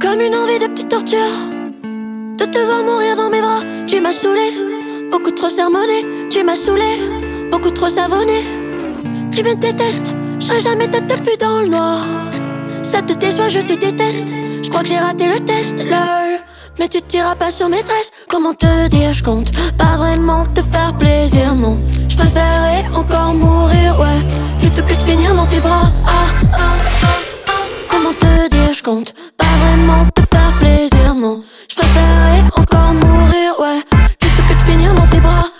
Comme une envie de petite torture, de te voir mourir dans mes bras. Tu m'as saoulé, beaucoup trop sermonné. Tu m'as saoulé, beaucoup trop savonné. Tu me détestes, je serai jamais ta tête plus dans le noir. Ça te déçoit, je te déteste. Je crois que j'ai raté le test, lol. Mais tu tireras pas sur maîtresse. Comment te dire, je compte pas vraiment te faire plaisir, non. Je préférerais encore mourir, ouais, plutôt que de finir dans tes bras. Comment te dire, je compte pas vraiment te faire plaisir, non. Je préférerais encore mourir, ouais, plutôt que de finir dans tes bras.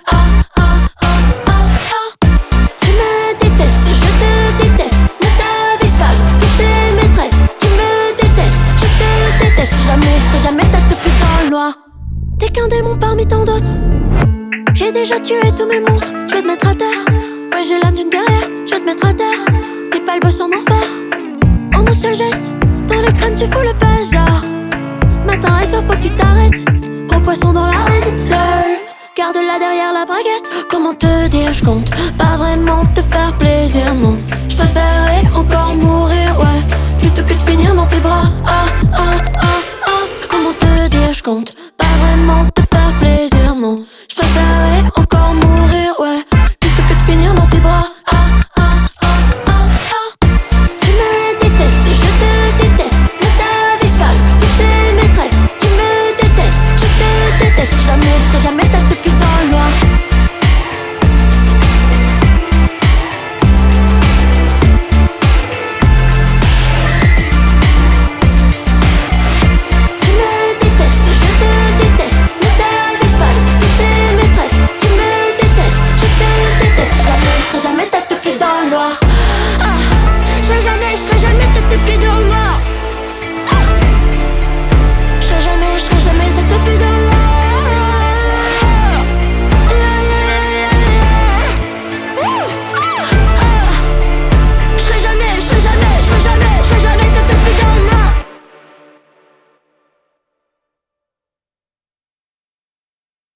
Tu me détestes, je te déteste. Ne t'avise pas, toucher maîtresse. Tu me détestes, je te déteste. Jamais, je serai jamais ta tête plus dans le noir. T'es qu'un démon parmi tant d'autres. J'ai déjà tué tous mes monstres, je vais te mettre à terre. Ouais, j'ai l'âme d'une guerrière, je vais te mettre à terre. T'es pas le boss en enfer. En un seul geste, dans l'écran tu fous le bazar. Matin et soir faut que tu t'arrêtes. Gros poisson dans l'arène, lol. Garde-la derrière la braguette. Comment te dire, je compte pas vraiment te faire plaisir, non. Je préférerais encore mourir, ouais, plutôt que de finir dans tes bras. Comment te dire, je compte pas vraiment te faire plaisir, non.